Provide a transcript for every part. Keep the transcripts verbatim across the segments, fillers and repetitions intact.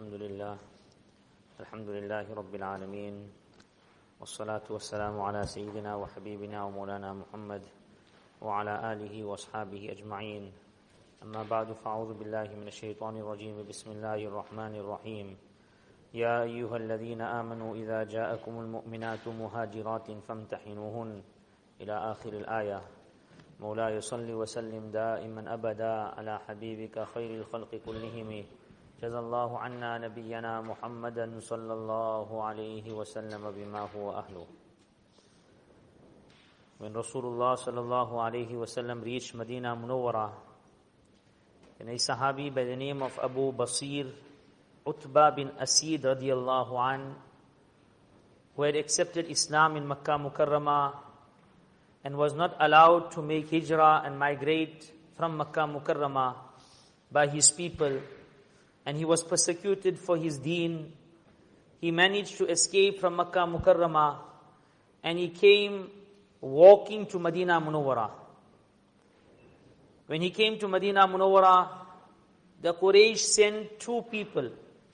الحمد لله الحمد لله رب العالمين والصلاة والسلام على سيدنا وحبيبنا ومولانا محمد وعلى آله وأصحابه أجمعين أما بعد فأعوذ بالله من الشيطان الرجيم بسم الله الرحمن الرحيم يا أيها الذين آمنوا إذا جاءكم المؤمنات مهاجرات فامتحنوهن إلى آخر الآية مولاي صل وسلم دائما أبدا على حبيبك خير الخلق كلهم جزا الله عنا نبينا محمدا صلى الله عليه وسلم بما هو أهله. When Rasulullah sallallahu alayhi wasallam reached Medina Munawwara, and a Sahabi by the name of Abu Basir Utbah bin Asid radiyallahu an, who had accepted Islam in Makkah Mukarramah and was not allowed to make hijrah and migrate from Makkah Mukarramah by his people, and he was persecuted for his deen. He managed to escape from Makkah Mukarramah and he came walking to Medina Munawwara. When he came to Medina Munawwara, the Quraysh sent two people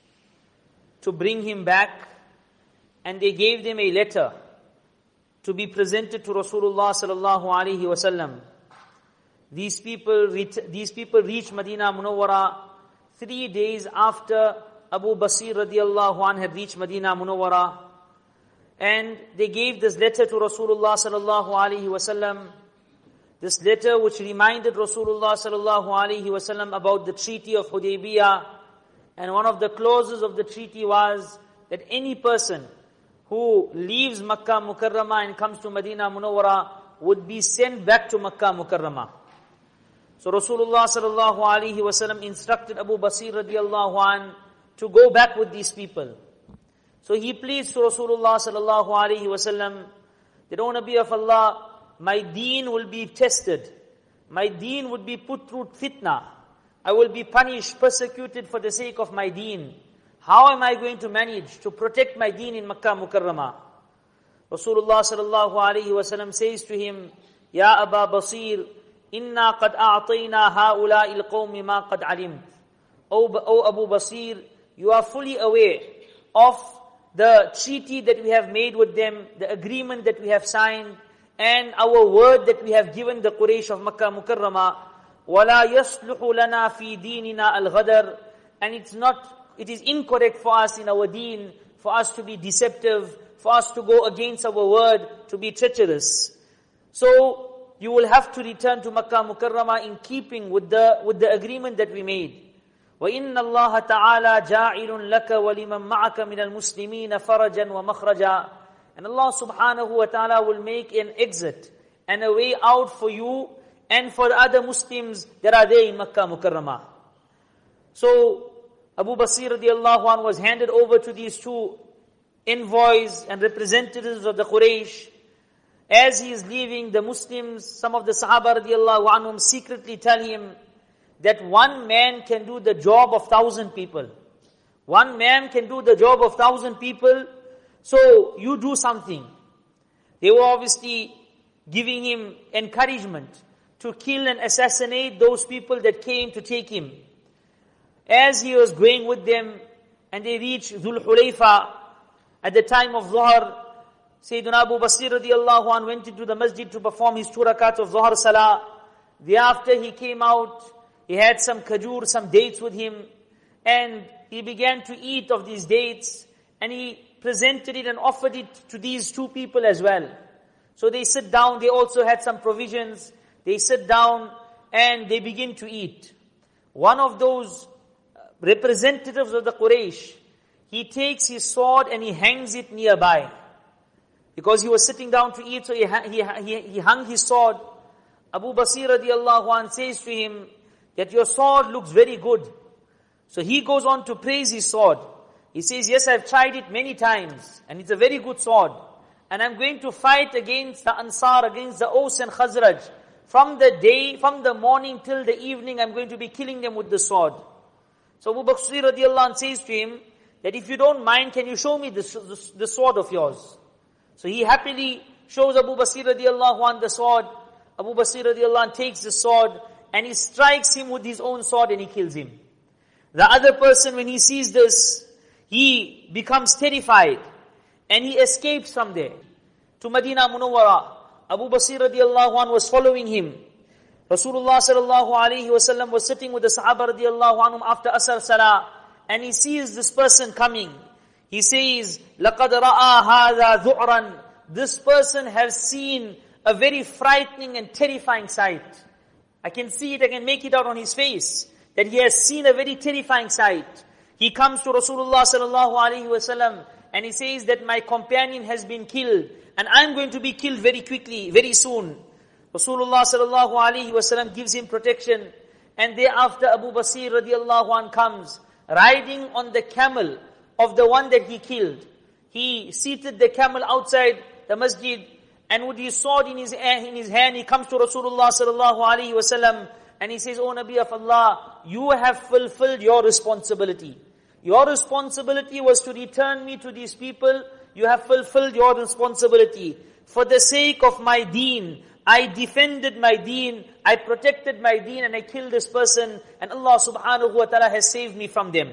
to bring him back, and they gave them a letter to be presented to Rasulullah sallallahu alaihi wasallam. These people, these people reached Medina Munawwara three days after Abu Basir radiallahu anh had reached Medina Munawwara, and they gave this letter to Rasulullah sallallahu alaihi wasallam. This letter which reminded Rasulullah sallallahu alaihi wasallam about the treaty of Hudaybiyah, and one of the clauses of the treaty was that any person who leaves Makkah Mukarramah and comes to Medina Munawwara would be sent back to Makkah Mukarramah. So Rasulullah sallallahu alaihi wasallam instructed Abu Basir radiallahu an to go back with these people. So he pleads to Rasulullah sallallahu alaihi wasallam that, O Nabi of Allah, my deen will be tested. My deen would be put through fitna. I will be punished, persecuted for the sake of my deen. How am I going to manage to protect my deen in Makkah Mukarramah? Rasulullah sallallahu alaihi wasallam says to him, Ya Aba Basir, Inna qad a'tayna ha'ula'i al-qawmi ma qad alimt. O Abu Basir, you are fully aware of the treaty that we have made with them, the agreement that we have signed, and our word that we have given the Quraysh of Makkah Mukarramah. وَلَا يَصْلُحُ لَنَا فِي دِينِنَا الْغَدَرِ. And it's not, it is incorrect for us in our deen, for us to be deceptive, for us to go against our word, to be treacherous. So, you will have to return to Makkah Mukarramah in keeping with the with the agreement that we made. وَإِنَّ اللَّهَ تَعَالَى جَاعِلٌ لَكَ وَلِمَنْ مَعَكَ مِنَ الْمُسْلِمِينَ فَرَجًا وَمَخْرَجًا. And Allah subhanahu wa ta'ala will make an exit and a way out for you and for the other Muslims that are there in Makkah Mukarramah. So Abu Basir radiallahu anh was handed over to these two envoys and representatives of the Quraysh. As he is leaving, the Muslims, some of the Sahaba radiallahu anhum secretly tell him that one man can do the job of thousand people. One man can do the job of thousand people, so you do something. They were obviously giving him encouragement to kill and assassinate those people that came to take him. As he was going with them, and they reached Dhul Hulayfa at the time of Dhuhr, Sayyidina Abu Basir radiallahu anh went into the masjid to perform his two rakat of Dhuhr Salah. Thereafter he came out, he had some khajur, some dates with him, and he began to eat of these dates, and he presented it and offered it to these two people as well. So they sit down, they also had some provisions, they sit down and they begin to eat. One of those representatives of the Quraysh, he takes his sword and he hangs it nearby. Because he was sitting down to eat, so he, he, he, he hung his sword. Abu Basir radiallahu anh says to him that your sword looks very good. So he goes on to praise his sword. He says, yes, I've tried it many times, and it's a very good sword. And I'm going to fight against the Ansar, against the Aus and Khazraj. From the day, from the morning till the evening, I'm going to be killing them with the sword. So Abu Basir radiallahu anh says to him that if you don't mind, can you show me the, the, the sword of yours? So he happily shows Abu Basir radiallahu anh the sword. Abu Basir radiallahu anh takes the sword and he strikes him with his own sword and he kills him. The other person, when he sees this, he becomes terrified and he escapes from there to Medina Munawwara. Abu Basir radiallahu anhu was following him. Rasulullah sallallahu alayhi wasallam was sitting with the Sahaba radiallahu anhum after Asr Salah, and he sees this person coming. He says, لَقَدْ رَأَى هَذَا ذُعْرًا. This person has seen a very frightening and terrifying sight. I can see it, I can make it out on his face, that he has seen a very terrifying sight. He comes to Rasulullah sallallahu alayhi wasallam and he says that my companion has been killed and I'm going to be killed very quickly, very soon. Rasulullah sallallahu alayhi wasallam gives him protection, and thereafter Abu Basir radiallahu anh comes, riding on the camel of the one that he killed. He seated the camel outside the masjid, and with his sword in his, in his hand, he comes to Rasulullah sallallahu alayhi wasallam, and he says, "O Nabi of Allah, you have fulfilled your responsibility. Your responsibility was to return me to these people. You have fulfilled your responsibility. For the sake of my deen, I defended my deen, I protected my deen, and I killed this person, and Allah subhanahu wa ta'ala has saved me from them."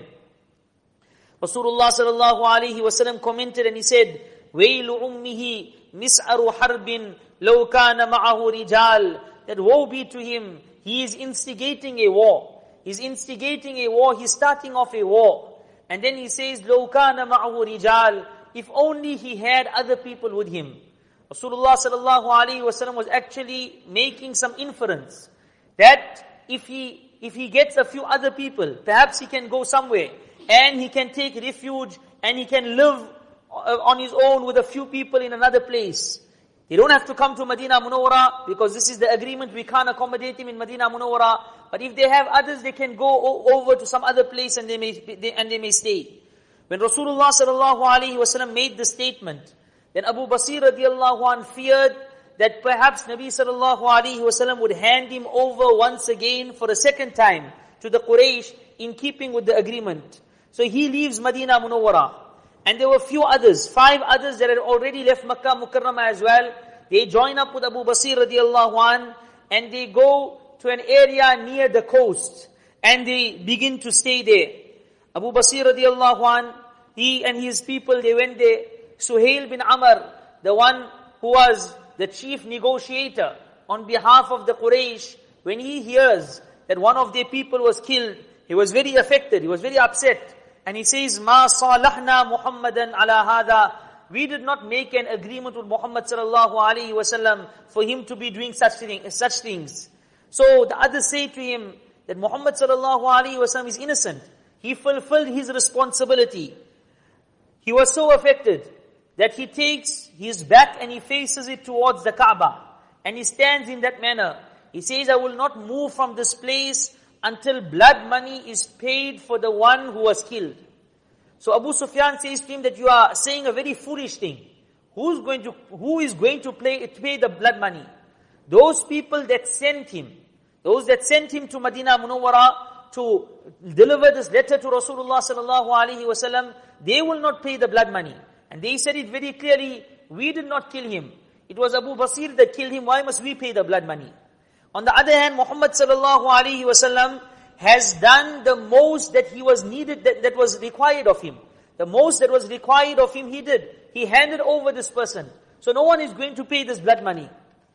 Rasulullah sallallahu alayhi wa sallam commented and he said, وَيْلُ أُمِّهِ مِسْعَرُ حَرْبٍ لَوْ كَانَ مَعَهُ رِجَالٍ. That woe be to him, he is instigating a war. He's instigating a war, he's starting off a war. And then he says, لَوْ كَانَ مَعَهُ رِجَالٍ. If only he had other people with him. Rasulullah sallallahu alayhi wa sallam was actually making some inference that if he if he gets a few other people, perhaps he can go somewhere and he can take refuge and he can live on his own with a few people in another place. They don't have to come to Medina Munawwara because this is the agreement, we can't accommodate him in Medina Munawwara. But if they have others, they can go o- over to some other place and they may they, and they may stay. When Rasulullah sallallahu alayhi wa sallam made this statement, then Abu Basir radiallahu anh feared that perhaps Nabi sallallahu alayhi wa sallam would hand him over once again for a second time to the Quraysh in keeping with the agreement. So he leaves Medina Munawwara. And there were few others, five others that had already left Makkah Mukarramah as well. They join up with Abu Basir radiallahu anh and they go to an area near the coast and they begin to stay there. Abu Basir radiallahu anh, he and his people, they went there. Suhail bin Amr, the one who was the chief negotiator on behalf of the Quraysh, when he hears that one of their people was killed, he was very affected, he was very upset. And he says, "Ma salahna Muhammadan ala hada." We did not make an agreement with Muhammad sallallahu alayhi wa sallam for him to be doing such, thing, such things. So the others say to him that Muhammad sallallahu alayhi wa sallam is innocent. He fulfilled his responsibility. He was so affected that he takes his back and he faces it towards the Kaaba. And he stands in that manner. He says, "I will not move from this place until blood money is paid for the one who was killed." So Abu Sufyan says to him that you are saying a very foolish thing. Who's going to, who is going to pay, pay the blood money? Those people that sent him, those that sent him to Medina Munawwara to deliver this letter to Rasulullah sallallahu alaihi wasallam, they will not pay the blood money. And they said it very clearly, we did not kill him. It was Abu Basir that killed him, why must we pay the blood money? On the other hand, Muhammad sallallahu alaihi wasallam has done the most that he was needed, that, that was required of him. The most that was required of him, he did. He handed over this person. So no one is going to pay this blood money.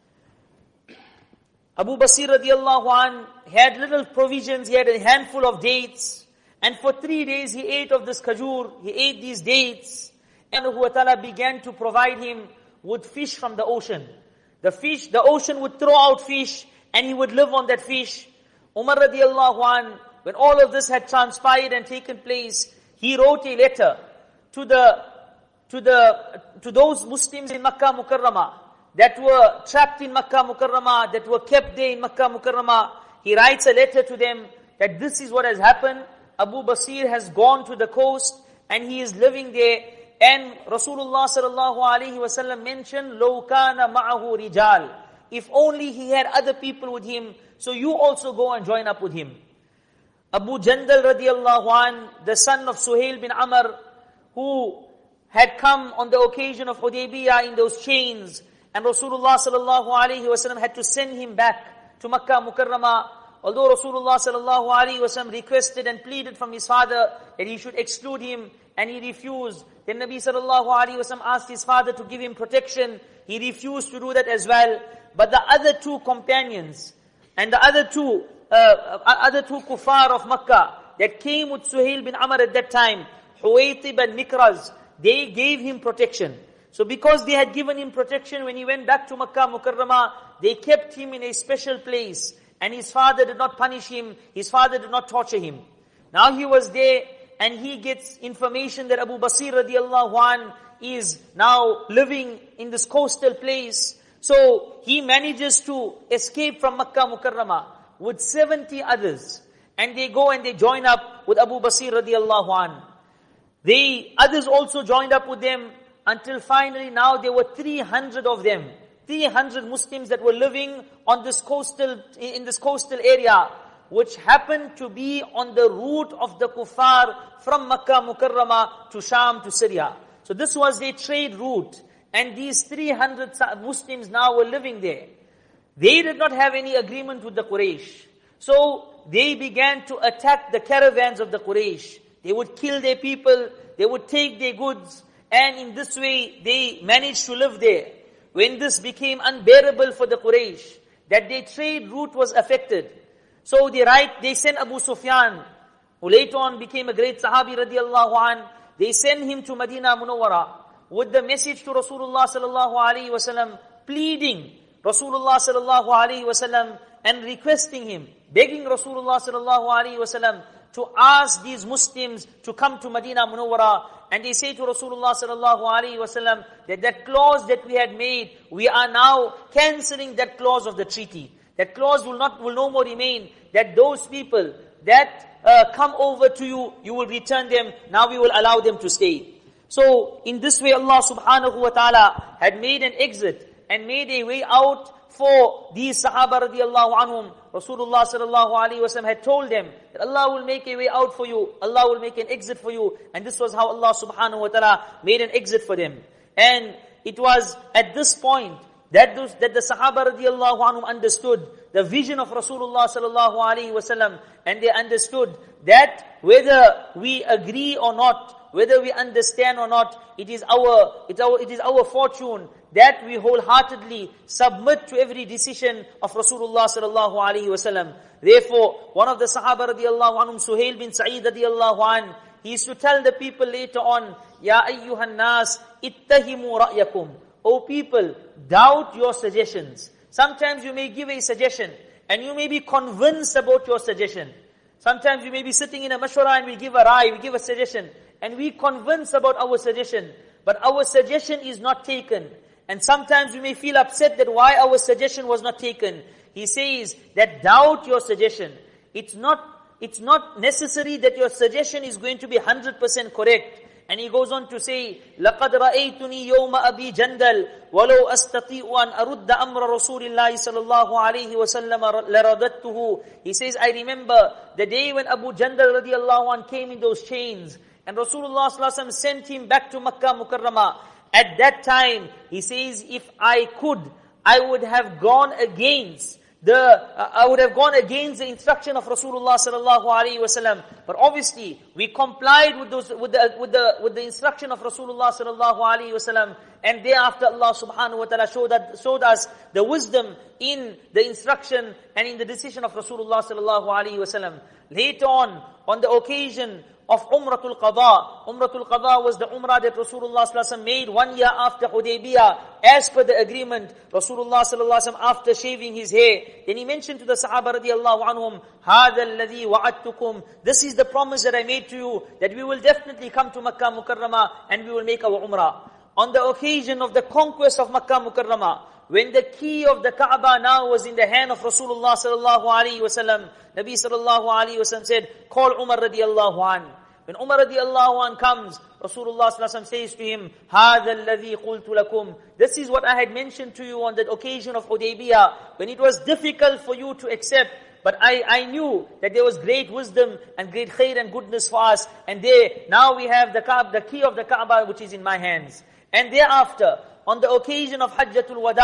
Abu Basir radiallahu anh had little provisions, he had a handful of dates. And for three days he ate of this khajur, he ate these dates. And Allah Ta'ala began to provide him with fish from the ocean. The fish, the ocean would throw out fish, and he would live on that fish. Umar radiallahu anh, when all of this had transpired and taken place, he wrote a letter to the, to the, to those Muslims in Makkah Mukarramah that were trapped in Makkah Mukarramah, that were kept there in Makkah Mukarramah. He writes a letter to them that this is what has happened. Abu Basir has gone to the coast and he is living there. And Rasulullah sallallahu alaihi wasallam mentioned, "Law kana ma'ahu rijal." If only he had other people with him, so you also go and join up with him. Abu Jandal radiallahu anh, the son of Suhail bin Amr, who had come on the occasion of Hudaybiyah in those chains, and Rasulullah sallallahu alaihi wasallam had to send him back to Makkah Mukarramah. although Rasulullah sallallahu alaihi wasallam requested and pleaded from his father that he should exclude him, and he refused. Then Nabi sallallahu alaihi wasallam asked his father to give him protection. He refused to do that as well. But the other two companions and the other two, uh, other two kuffar of Makkah that came with Suhail bin Amr at that time, Huwaytib and Mikraz, they gave him protection. So because they had given him protection when he went back to Makkah Mukarramah, they kept him in a special place. And his father did not punish him. His father did not torture him. Now he was there and he gets information that Abu Basir radiallahu anh is now living in this coastal place. So he manages to escape from Makkah Mukarramah with seventy others. And they go and they join up with Abu Basir radiallahu anh. The others also joined up with them until finally now there were three hundred of them. three hundred Muslims that were living on this coastal, in this coastal area, which happened to be on the route of the kuffar from Makkah Mukarramah to Sham to Syria. So this was their trade route. And these three hundred Muslims now were living there. They did not have any agreement with the Quraysh. So they began to attack the caravans of the Quraysh. They would kill their people, they would take their goods, and in this way they managed to live there. When this became unbearable for the Quraysh, that their trade route was affected, so they write, they sent Abu Sufyan, who later on became a great Sahabi radiallahu an, they sent him to Madinah Munawwara with the message to Rasulullah sallallahu alaihi wasallam, pleading Rasulullah sallallahu alaihi wasallam and requesting him, begging Rasulullah sallallahu alaihi wasallam to ask these Muslims to come to Madinah Munawwara. And they say to Rasulullah sallallahu alaihi wasallam that that clause that we had made, we are now cancelling that clause of the treaty. That clause will not, will no more remain. That those people that uh, come over to you, you will return them. Now we will allow them to stay. So in this way, Allah subhanahu wa ta'ala had made an exit and made a way out for these Sahaba radiallahu anhum. Rasulullah sallallahu alaihi wasallam had told them that Allah will make a way out for you. Allah will make an exit for you. And this was how Allah subhanahu wa ta'ala made an exit for them. And it was at this point that those, that the Sahaba radiallahu anhum understood the vision of Rasulullah sallallahu alaihi wasallam, and they understood that whether we agree or not, whether we understand or not, it is our, it's our, it is our fortune that we wholeheartedly submit to every decision of Rasulullah sallallahu alaihi wasallam. Therefore, one of the Sahaba radiallahu anhum, Suhail bin Sa'id radiallahu anh, he used to tell the people later on, Ya ayyuhan nas, ittahimu ra'yakum. O people, doubt your suggestions. Sometimes you may give a suggestion, and you may be convinced about your suggestion. Sometimes you may be sitting in a mashwara and we give a rai, we give a suggestion, and we convince about our suggestion, but our suggestion is not taken. And sometimes we may feel upset that why our suggestion was not taken. He says that doubt your suggestion. It's not, it's not necessary that your suggestion is going to be one hundred percent correct. And he goes on to say, لَقَدْ رَأَيْتُنِي يَوْمَ أَبِي جَنْدَلْ وَلَوْ أَسْتَطِيعُ أَنْ أَرُدَّ أَمْرَ رَسُولِ اللَّهِ صَلَى اللَّهُ عَلَيْهِ وَسَلَّمَ لَرَدَدْتُهُ. He says, I remember the day when Abu Jandal radiallahu anh came in those chains, and Rasulullah sallallahu alaihi wasallam sent him back to Makkah Mukarramah. At that time, he says, if I could, I would have gone against the, uh, I would have gone against the instruction of Rasulullah sallallahu alaihi wasallam. But obviously, we complied with those, with the, with the, with the instruction of Rasulullah sallallahu alaihi wasallam. And thereafter, Allah subhanahu wa ta'ala showed, that, showed us the wisdom in the instruction and in the decision of Rasulullah sallallahu alaihi wasallam. Later on, on the occasion of Umratul Qadha. Umratul Qadha was the Umrah that Rasulullah sallallahu alaihi wasallam made one year after Hudaybiyah. As per the agreement, Rasulullah sallallahu alaihi wasallam, after shaving his hair, then he mentioned to the Sahaba radiallahu anhum, هَذَا الَّذِي وَعَدْتُكُمْ. This is the promise that I made to you, that we will definitely come to Makkah Mukarramah and we will make our Umrah. On the occasion of the conquest of Makkah Mukarramah, when the key of the Kaaba now was in the hand of Rasulullah sallallahu alaihi wasallam, Nabi sallallahu alaihi wasallam said, call Umar radiallahu an. When Umar radiallahu an comes, Rasulullah sallallahu alaihi wasallam says to him, هَذَا الَّذِي قُلْتُ لَكُمْ. This is what I had mentioned to you on that occasion of Hudaybiyah, when it was difficult for you to accept. But I, I knew that there was great wisdom and great khair and goodness for us. And there, now we have the Kaaba, the key of the Kaaba which is in my hands. And thereafter, on the occasion of Hajjatul Wada,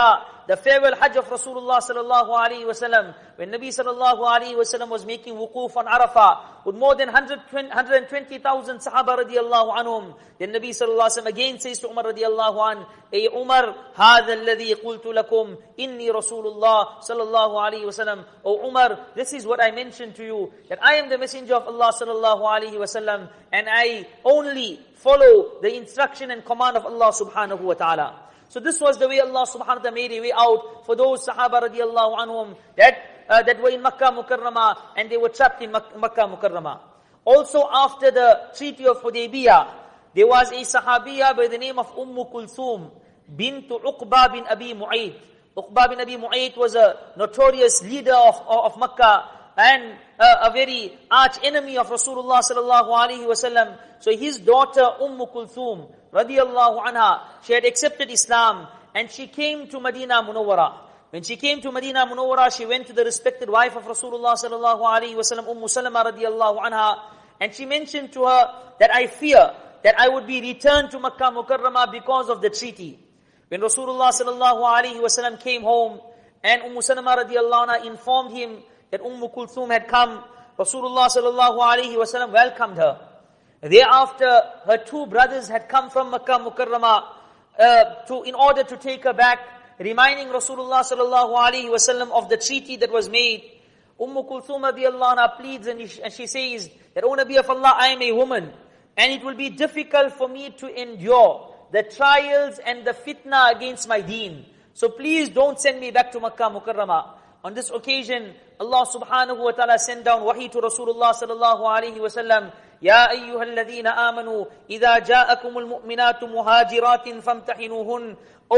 the farewell Hajj of Rasulullah sallallahu alaihi wasallam, when Nabi sallallahu alaihi wasallam was making wuquf on Arafah with more than one hundred twenty thousand Sahaba radiallahu anhum, then Nabi sallallahu alaihi wasallam again says to Umar radiallahu an, Ay Umar, هذا الذي قلت لكم إني رسول الله sallallahu alaihi wasallam. O Umar, this is what I mentioned to you, that I am the messenger of Allah sallallahu alaihi wasallam, and I only follow the instruction and command of Allah subhanahu wa ta'ala. So this was the way Allah subhanahu wa ta'ala made a way out for those Sahaba radiallahu anhum that, uh, that were in Makkah Mukarramah and they were trapped in Mak- Makkah Mukarramah. Also after the Treaty of Hudaybiyah, there was a Sahabiya by the name of Umm Kulthum bint Uqba bin Abi Mu'ayt. Uqba bin Abi Mu'ayt was a notorious leader of, of, of Makkah and uh, a very arch enemy of Rasulullah sallallahu alaihi wasallam. So his daughter Umm Kulthum radiyallahu anha, she had accepted Islam and she came to Medina Munawwara. When she came to Medina Munawwara, she went to the respected wife of Rasulullah sallallahu alaihi wasallam, Umm Salama radiyallahu anha, and she mentioned to her that I fear that I would be returned to Makkah Mukarramah because of the treaty. When Rasulullah sallallahu alaihi wasallam came home and Umm Salama radiyallahu anha informed him that Umm Kulthum had come, Rasulullah sallallahu alaihi wasallam welcomed her. Thereafter, her two brothers had come from Makkah Mukarramah uh, to in order to take her back, reminding Rasulullah sallallahu alaihi wasallam of the treaty that was made. Umm Kulthum radiyallahu anha pleads and she, and she says that, O Nabi of Allah, I am a woman and it will be difficult for me to endure the trials and the fitna against my deen. So please don't send me back to Makkah Mukarramah. On this occasion, Allah subhanahu wa ta'ala sent down wahi to Rasulullah sallallahu alaihi wasallam. يا أيها الذين آمنوا إذا جاءكم المؤمنات مهاجرات فامتحنوهن.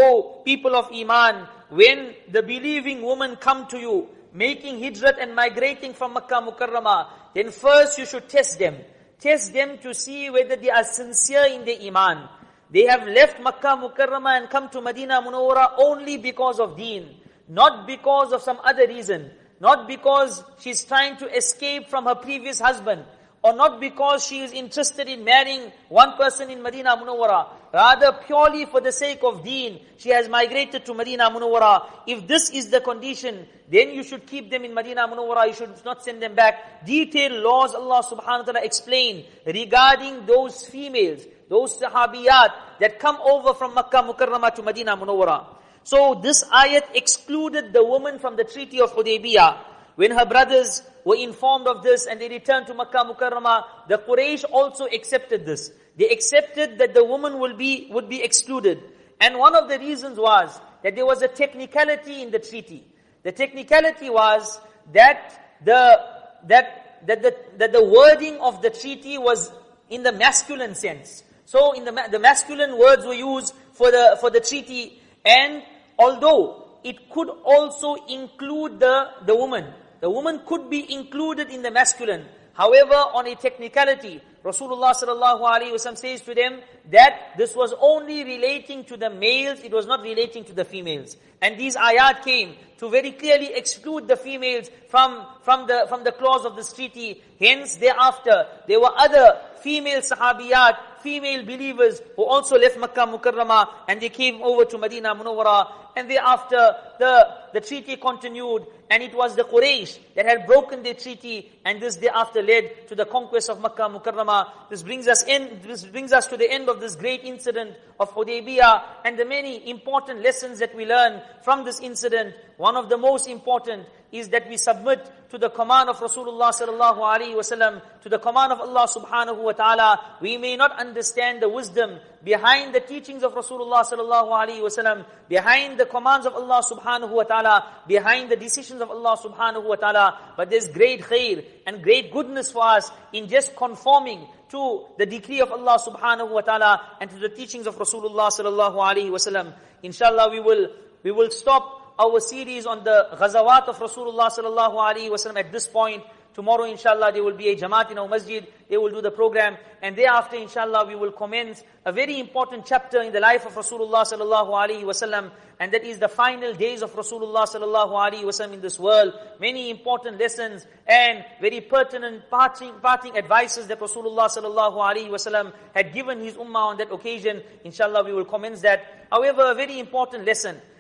O people of Iman, when the believing women come to you, making hijrat and migrating from Makkah Mukarramah, then first you should test them. Test them to see whether they are sincere in their Iman. They have left Makkah Mukarramah and come to Medina Munawwara only because of deen, not because of some other reason, not because she's trying to escape from her previous husband, or not because she is interested in marrying one person in Medina Munawwara. Rather, purely for the sake of deen, she has migrated to Medina Munawwara. If this is the condition, then you should keep them in Medina Munawwara, you should not send them back. Detailed laws Allah subhanahu wa ta'ala explain regarding those females, those sahabiyat that come over from Makkah Mukarramah to Medina Munawwara. So this ayat excluded the woman from the Treaty of Hudaybiyah. When her brothers were informed of this and they returned to Makkah Mukarramah, the Quraysh also accepted this. They accepted that the woman will be, would be excluded. And one of the reasons was that there was a technicality in the treaty. The technicality was that the, that, that the, that the wording of the treaty was in the masculine sense. So in the, the masculine words were used for the, for the treaty, and although it could also include the, the woman, the woman could be included in the masculine. However, on a technicality, Rasulullah sallallahu alaihi wasallam says to them that this was only relating to the males, it was not relating to the females. And these ayat came to very clearly exclude the females from, from the, from the clause of this treaty. Hence, thereafter, there were other female sahabiyat, female believers who also left Makkah Mukarramah and they came over to Medina Munawwara. And thereafter, the, the treaty continued, and it was the Quraysh that had broken the treaty, and this thereafter led to the conquest of Makkah Mukarramah. This brings us in, this brings us to the end of this great incident of Hudaybiyah, and the many important lessons that we learn from this incident. One of the most important is that we submit to the command of Rasulullah sallallahu alaihi wasallam, to the command of Allah subhanahu wa ta'ala. We may not understand the wisdom behind the teachings of Rasulullah sallallahu alaihi wasallam, behind the commands of Allah subhanahu wa ta'ala, behind the decisions of Allah subhanahu wa ta'ala, but there's great khair and great goodness for us in just conforming to the decree of Allah subhanahu wa ta'ala and to the teachings of Rasulullah sallallahu alaihi wasallam. Inshallah, we will we will stop our series on the ghazawat of Rasulullah sallallahu alaihi wasallam at this point. Tomorrow, inshallah, there will be a Jamaat in our masjid. They will do the program. And thereafter, inshallah, we will commence a very important chapter in the life of Rasulullah sallallahu alaihi wasallam. And that is the final days of Rasulullah sallallahu alaihi wasallam in this world. Many important lessons and very pertinent parting, parting advices that Rasulullah sallallahu alaihi wasallam had given his ummah on that occasion. Inshallah, we will commence that. However, a very important lesson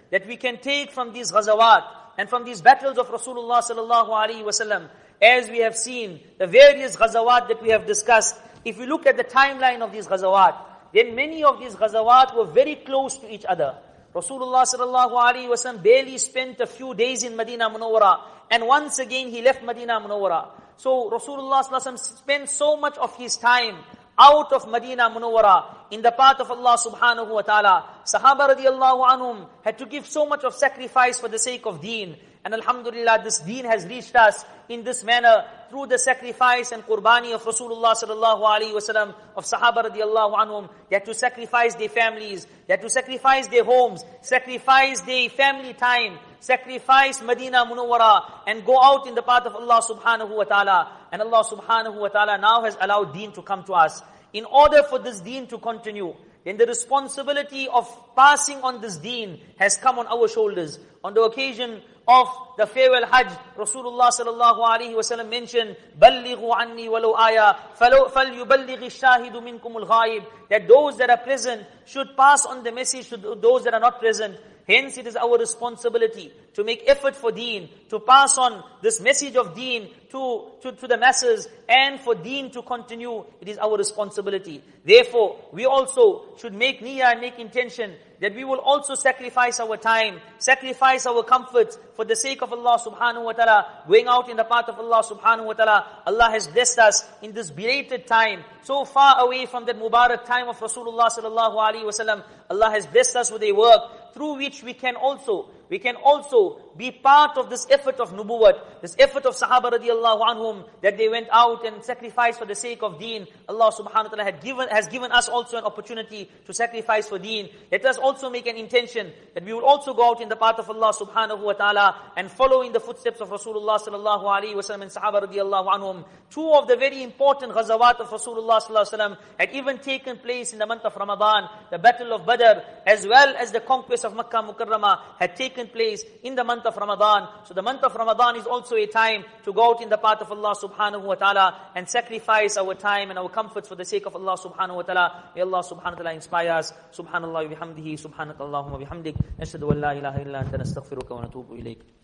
that we can take from these ghazawat and from these battles of Rasulullah sallallahu alaihi wasallam, as we have seen the various ghazawat that we have discussed, if we look at the timeline of these ghazawat, then many of these ghazawat were very close to each other. Rasulullah sallallahu alaihi wasallam barely spent a few days in Medina Munawwara, and once again he left Medina Munawwara. So Rasulullah sallallahu alaihi wasallam spent so much of his time out of Medina Munawwara in the path of Allah subhanahu wa ta'ala. Sahaba radiallahu anhum had to give so much of sacrifice for the sake of deen. And alhamdulillah, this deen has reached us in this manner through the sacrifice and qurbani of Rasulullah sallallahu alaihi wasallam, of Sahaba radiallahu anhum. They had to sacrifice their families, they had to sacrifice their homes, sacrifice their family time, sacrifice Medina Munawwara, and go out in the path of Allah subhanahu wa ta'ala. And Allah subhanahu wa ta'ala now has allowed deen to come to us. In order for this deen to continue, then the responsibility of passing on this deen has come on our shoulders. On the occasion of the farewell Hajj, Rasulullah sallallahu alaihi wasallam mentioned, "Ballighu anni walau aya, falyuballigh ash-shahidu minkum al-ghaib." That those that are present should pass on the message to those that are not present. Hence, it is our responsibility to make effort for deen, to pass on this message of deen to, to, to the masses, and for deen to continue. It is our responsibility. Therefore, we also should make niyyah and make intention that we will also sacrifice our time, sacrifice our comforts for the sake of Allah subhanahu wa ta'ala, going out in the path of Allah subhanahu wa ta'ala. Allah has blessed us in this belated time, so far away from that Mubarak time of Rasulullah sallallahu alaihi wasallam. Allah has blessed us with a work through which we can also, we can also be part of this effort of nubuwwat, this effort of Sahaba radiallahu anhum, that they went out and sacrificed for the sake of deen. Allah subhanahu wa ta'ala had given, has given us also an opportunity to sacrifice for deen. Let us also make an intention that we will also go out in the path of Allah subhanahu wa ta'ala and follow in the footsteps of Rasulullah sallallahu alaihi wasallam and Sahaba radiallahu anhum. Two of the very important ghazawat of Rasulullah sallallahu alaihi wasallam had even taken place in the month of Ramadan. The battle of Badr, as well as the conquest of Makkah Mukarramah, had taken place in the month of Ramadan. So the month of Ramadan is also a time to go out in the path of Allah subhanahu wa ta'ala and sacrifice our time and our comforts for the sake of Allah subhanahu wa ta'ala. May Allah subhanahu wa ta'ala inspire us. Subhanallah wa bihamdihi, subhanakallahumma bihamdik, nashhadu an la ilaha illa anta nastaghfiruka wa natubu ilayk.